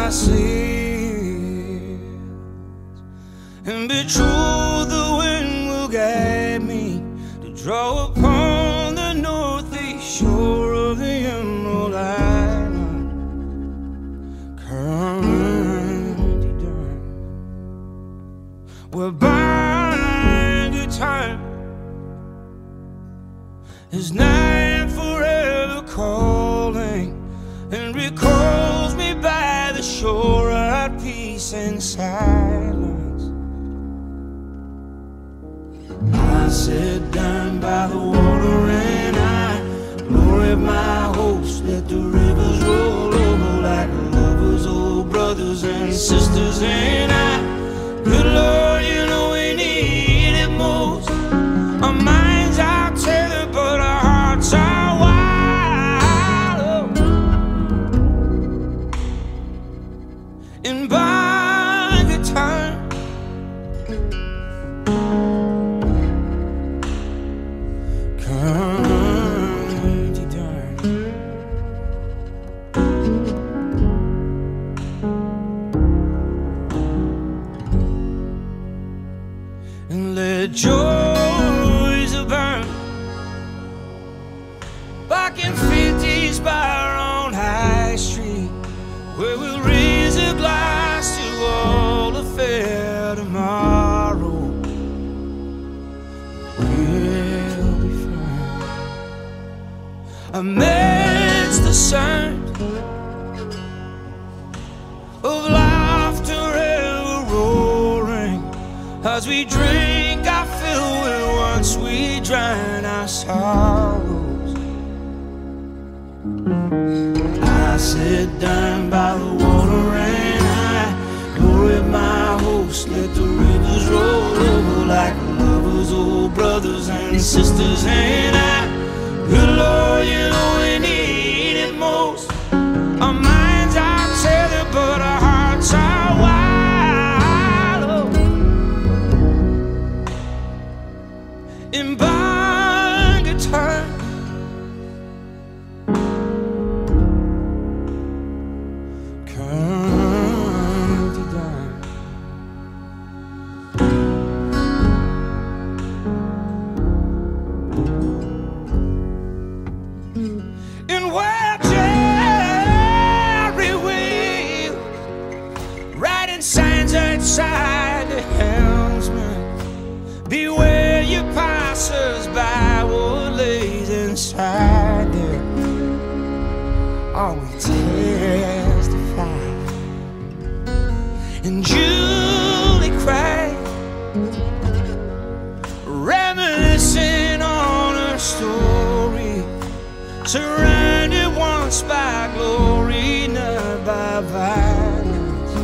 my sails, and be true the wind will guide me to draw upon the northeast shore of the Emerald Island. Current Durham, where buying good time is night forever calling, and recalls me by the shore at peace and silence. I sit down by the water and I glory my hopes. Let the rivers roll over like lovers, old brothers and sisters. And I, good Lord, you know we need it most. Our minds are tethered, but our hearts are wild. In by good time, Current Durham, and let joys abound back in 50s bar on High Street, where we'll raise a glass to all the fair tomorrow. We'll be fine amidst the sound of laughter ever roaring, as we drink our fill with once we drown our sorrows. I sit down by the water and I glory my hopes. Let the rivers roll over like lovers, old brothers and sisters. And I, good Lord, you know we need it most. Our minds are tethered, but our hearts are wild. In by good time, Current Durham. And where Jerry Will writing signs outside the helmsman, beware your passers-by, what lays inside there. Are we testify? And Julie cried, reminiscing on her story, surrounded once by glory, not by violence.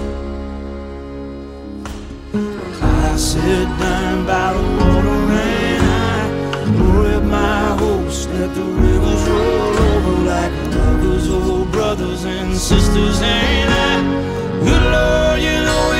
I sit down by the water and I glory my hopes. Let the rivers roll over like lovers, old brothers and sisters. And I, good Lord, you know